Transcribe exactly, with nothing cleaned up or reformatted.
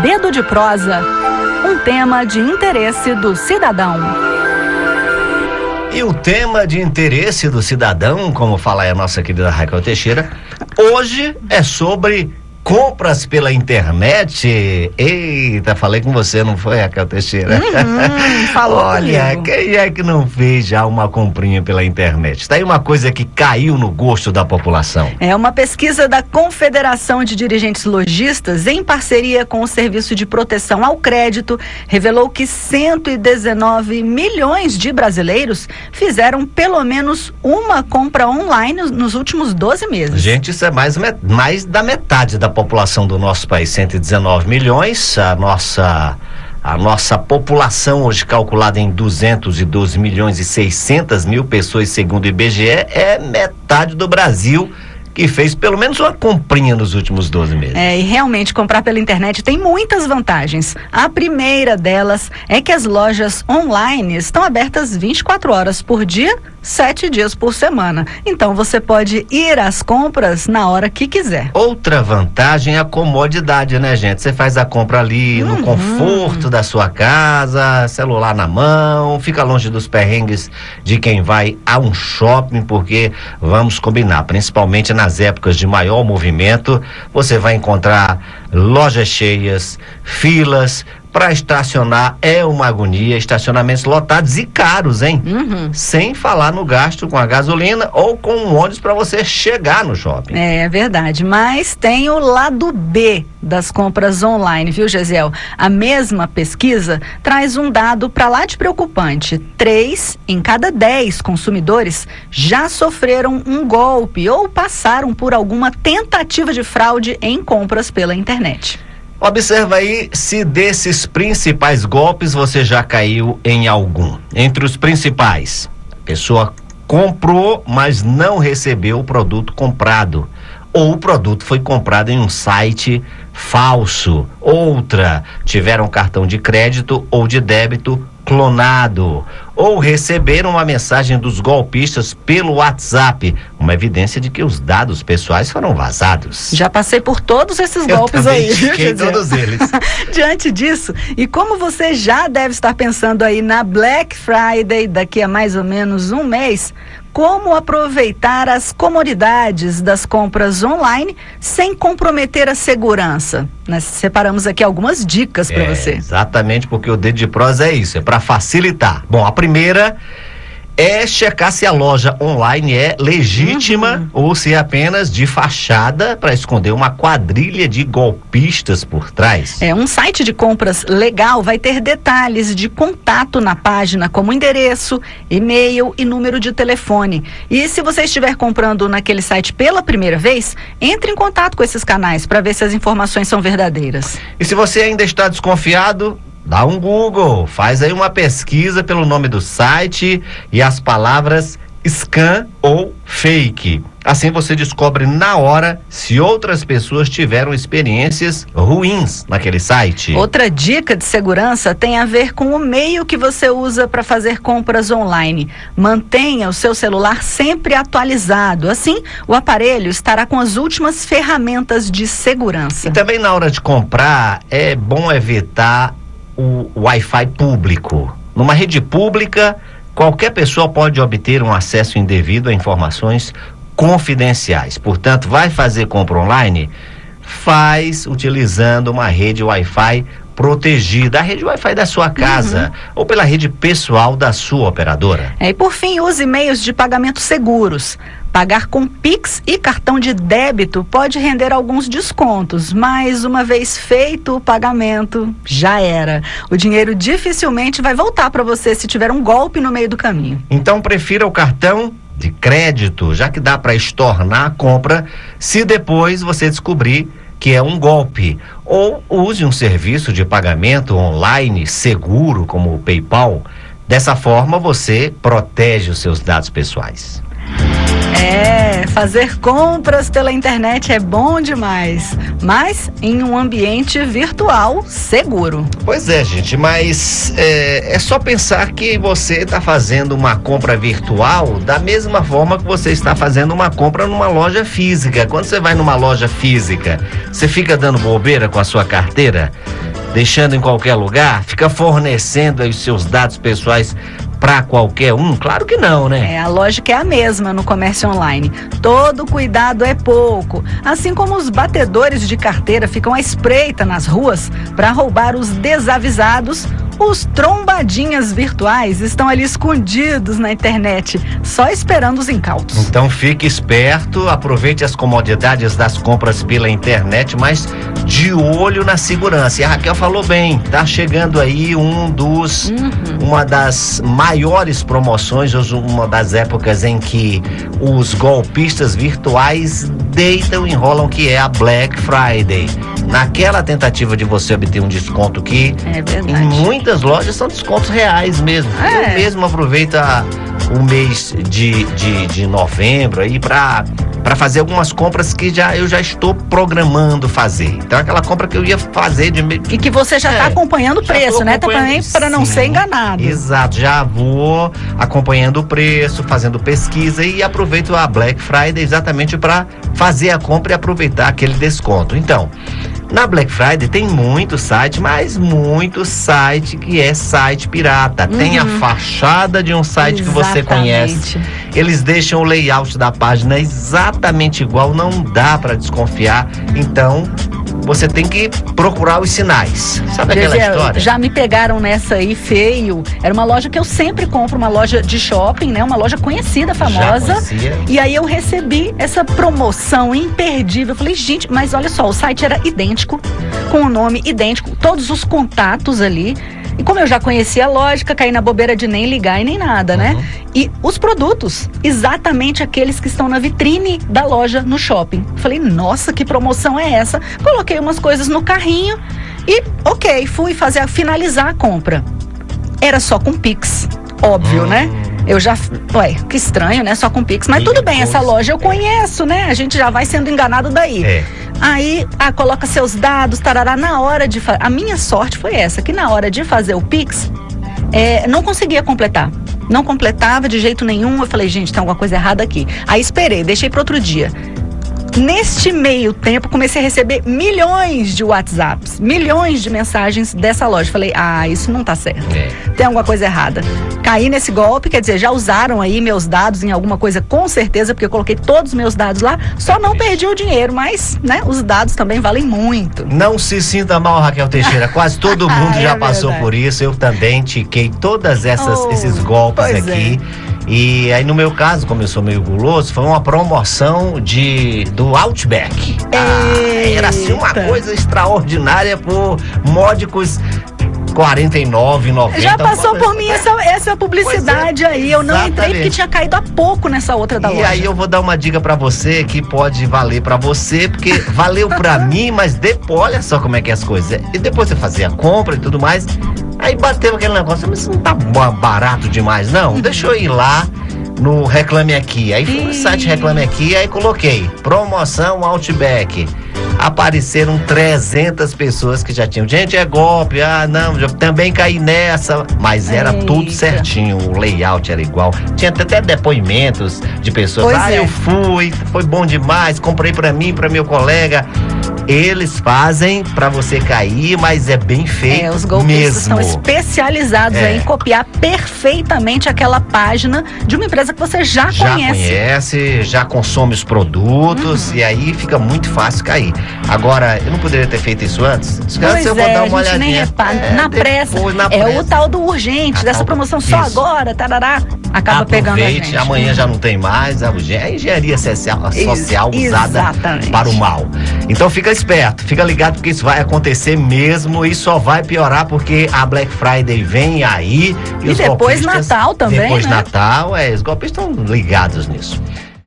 Dedo de Prosa, um tema de interesse do cidadão. E o tema de interesse do cidadão, como fala a nossa querida Raquel Teixeira, hoje é sobre compras pela internet. Eita, falei com você, não foi, Raquel Teixeira? Uhum, falou Olha, comigo. quem é que não fez já uma comprinha pela internet? Tá aí uma coisa que caiu no gosto da população. É uma pesquisa da Confederação de Dirigentes Lojistas, em parceria com o Serviço de Proteção ao Crédito, revelou que cento e dezenove milhões de brasileiros fizeram pelo menos uma compra online nos últimos doze meses. Gente, isso é mais, mais da metade da população do nosso país, cento e dezenove milhões. A nossa, a nossa população hoje calculada em duzentos e doze milhões e seiscentas mil pessoas, segundo o I B G E, é metade do Brasil que fez pelo menos uma comprinha nos últimos doze meses. É, e realmente comprar pela internet tem muitas vantagens. A primeira delas é que as lojas online estão abertas vinte e quatro horas por dia, sete dias por semana. Então você pode ir às compras na hora que quiser. Outra vantagem é a comodidade, né, gente? Você faz a compra ali no Uhum. conforto da sua casa, celular na mão, fica longe dos perrengues de quem vai a um shopping, porque vamos combinar, principalmente nas épocas de maior movimento, você vai encontrar lojas cheias, filas. Para estacionar é uma agonia, estacionamentos lotados e caros, hein? Uhum. Sem falar no gasto com a gasolina ou com um ônibus para você chegar no shopping. É, é verdade, mas tem o lado B das compras online, viu, Gesiel? A mesma pesquisa traz um dado para lá de preocupante. Três em cada dez consumidores já sofreram um golpe ou passaram por alguma tentativa de fraude em compras pela internet. Observa aí se desses principais golpes você já caiu em algum. Entre os principais, a pessoa comprou, mas não recebeu o produto comprado. Ou o produto foi comprado em um site falso. Outra, tiveram cartão de crédito ou de débito clonado. Ou receberam uma mensagem dos golpistas pelo WhatsApp, uma evidência de que os dados pessoais foram vazados. Já passei por todos esses Eu golpes também aí, viu, fiquei Gesiel? todos eles. Diante disso, e como você já deve estar pensando aí na Black Friday daqui a mais ou menos um mês, como aproveitar as comodidades das compras online sem comprometer a segurança? Nós separamos aqui algumas dicas para É, você. exatamente, porque o Dedo de Prosa é isso, é para facilitar. Bom, a primeira é checar se a loja online é legítima Uhum. ou se é apenas de fachada para esconder uma quadrilha de golpistas por trás. É, um site de compras legal vai ter detalhes de contato na página, como endereço, e-mail e número de telefone. E se você estiver comprando naquele site pela primeira vez, entre em contato com esses canais para ver se as informações são verdadeiras. E se você ainda está desconfiado, dá um Google, faz aí uma pesquisa pelo nome do site e as palavras scam ou fake. Assim você descobre na hora se outras pessoas tiveram experiências ruins naquele site. Outra dica de segurança tem a ver com o meio que você usa para fazer compras online. Mantenha o seu celular sempre atualizado. Assim, o aparelho estará com as últimas ferramentas de segurança. E também na hora de comprar, é bom evitar o Wi-Fi público. Numa rede pública, qualquer pessoa pode obter um acesso indevido a informações confidenciais. Portanto, vai fazer compra online? Faz utilizando uma rede Wi-Fi protegida, a rede Wi-Fi da sua casa, uhum. ou pela rede pessoal da sua operadora. É, e por fim, use meios de pagamento seguros. Pagar com Pix e cartão de débito pode render alguns descontos, mas uma vez feito o pagamento, já era. O dinheiro dificilmente vai voltar para você se tiver um golpe no meio do caminho. Então prefira o cartão de crédito, já que dá para estornar a compra se depois você descobrir que é um golpe. Ou use um serviço de pagamento online seguro, como o PayPal. Dessa forma você protege os seus dados pessoais. É, fazer compras pela internet é bom demais, mas em um ambiente virtual seguro. Pois é, gente, mas é, é só pensar que você está fazendo uma compra virtual da mesma forma que você está fazendo uma compra numa loja física. Quando você vai numa loja física, você fica dando bobeira com a sua carteira, deixando em qualquer lugar, fica fornecendo aí os seus dados pessoais para qualquer um? Claro que não, né? É, a lógica é a mesma no comércio online. Todo cuidado é pouco. Assim como os batedores de carteira ficam à espreita nas ruas para roubar os desavisados, os trombadinhas virtuais estão ali escondidos na internet, só esperando os incautos. Então fique esperto, aproveite as comodidades das compras pela internet, mas de olho na segurança. E a Raquel falou bem, tá chegando aí um dos, uhum. uma das maiores promoções, uma das épocas em que os golpistas virtuais deitam e enrolam, que é a Black Friday. Naquela tentativa de você obter um desconto que é verdade. Em muitas lojas são descontos reais mesmo. É. Eu mesmo aproveito a, o mês de, de, de novembro aí para para fazer algumas compras que já, eu já estou programando fazer. Então aquela compra que eu ia fazer de... E que você já está é, acompanhando o preço, né? Também para não ser enganado. Exato, já vou acompanhando o preço, fazendo pesquisa e aproveito a Black Friday exatamente para fazer a compra e aproveitar aquele desconto. Então, na Black Friday tem muito site, mas muito site que é site pirata. Uhum. Tem a fachada de um site exatamente. Que você conhece. Eles deixam o layout da página exatamente igual, não dá para desconfiar. Então, você tem que procurar os sinais. Sabe aquela Gesiel, história? Já me pegaram nessa aí, feio. Era uma loja que eu sempre compro, uma loja de shopping, né? Uma loja conhecida, famosa. Já e aí eu recebi essa promoção imperdível. Eu falei, gente, mas olha só, o site era idêntico, com o nome idêntico, todos os contatos ali. E como eu já conhecia a lógica, caí na bobeira de nem ligar e nem nada, né? Uhum. E os produtos, exatamente aqueles que estão na vitrine da loja no shopping. Falei, nossa, que promoção é essa? Coloquei umas coisas no carrinho e, ok, fui fazer, finalizar a compra. Era só com Pix, óbvio, uhum. né? Eu já, ué, que estranho, né? Só com Pix. Mas tudo bem, essa loja eu conheço, né? A gente já vai sendo enganado daí. É. Aí, ah, coloca seus dados, tarará, na hora de fazer. A minha sorte foi essa, que na hora de fazer o Pix, é, não conseguia completar. Não completava de jeito nenhum. Eu falei, gente, tem alguma coisa errada aqui. Aí esperei, deixei para outro dia. Neste meio tempo, comecei a receber milhões de WhatsApps, milhões de mensagens dessa loja. Falei, ah, isso não tá certo. É. Tem alguma coisa errada. Caí nesse golpe, quer dizer, já usaram aí meus dados em alguma coisa, com certeza, porque eu coloquei todos os meus dados lá, só não perdi o dinheiro, mas, né, os dados também valem muito. Não se sinta mal, Raquel Teixeira, quase todo mundo já é passou verdade. Por isso, eu também tiquei todas essas oh, esses golpes aqui. É. E aí no meu caso, como eu sou meio guloso, foi uma promoção de, do Outback. Ah, era assim uma coisa extraordinária por módicos quarenta e nove reais e noventa centavos. Já passou por mim essa, essa publicidade é, aí. Eu não exatamente. Entrei porque tinha caído há pouco nessa outra da e loja. E aí eu vou dar uma dica pra você que pode valer pra você, porque valeu pra mim, mas depois, olha só como é que é as coisas. E depois você fazia a compra e tudo mais, aí bateu aquele negócio, mas isso não tá barato demais, não? Deixa eu ir lá no Reclame Aqui. Aí fui no site Reclame Aqui, aí coloquei promoção Outback. Apareceram trezentas pessoas que já tinham. Gente, é golpe. Ah, não, já também caí nessa. Mas era Eita. Tudo certinho. O layout era igual. Tinha até depoimentos de pessoas. Pois ah, é. Eu fui, foi bom demais. Comprei pra mim, pra meu colega. Eles fazem pra você cair, mas é bem feito. É, os golpistas mesmo. São especializados é. Em copiar perfeitamente aquela página de uma empresa que você já, já conhece. Já conhece, já consome os produtos uhum. e aí fica muito fácil cair. Agora, eu não poderia ter feito isso antes? Pois eu vou é, dar uma a gente olhadinha. Nem repara. É, na, pressa, na pressa. É o tal do urgente, a dessa promoção só isso. Agora, tarará, acaba aproveite, pegando a gente. Amanhã já não tem mais, a engenharia social, social usada exatamente. Para o mal. Então fica esperto, fica ligado porque isso vai acontecer mesmo e só vai piorar porque a Black Friday vem aí. E, e os depois Natal também, Depois né? Natal, é, os golpistas estão ligados nisso.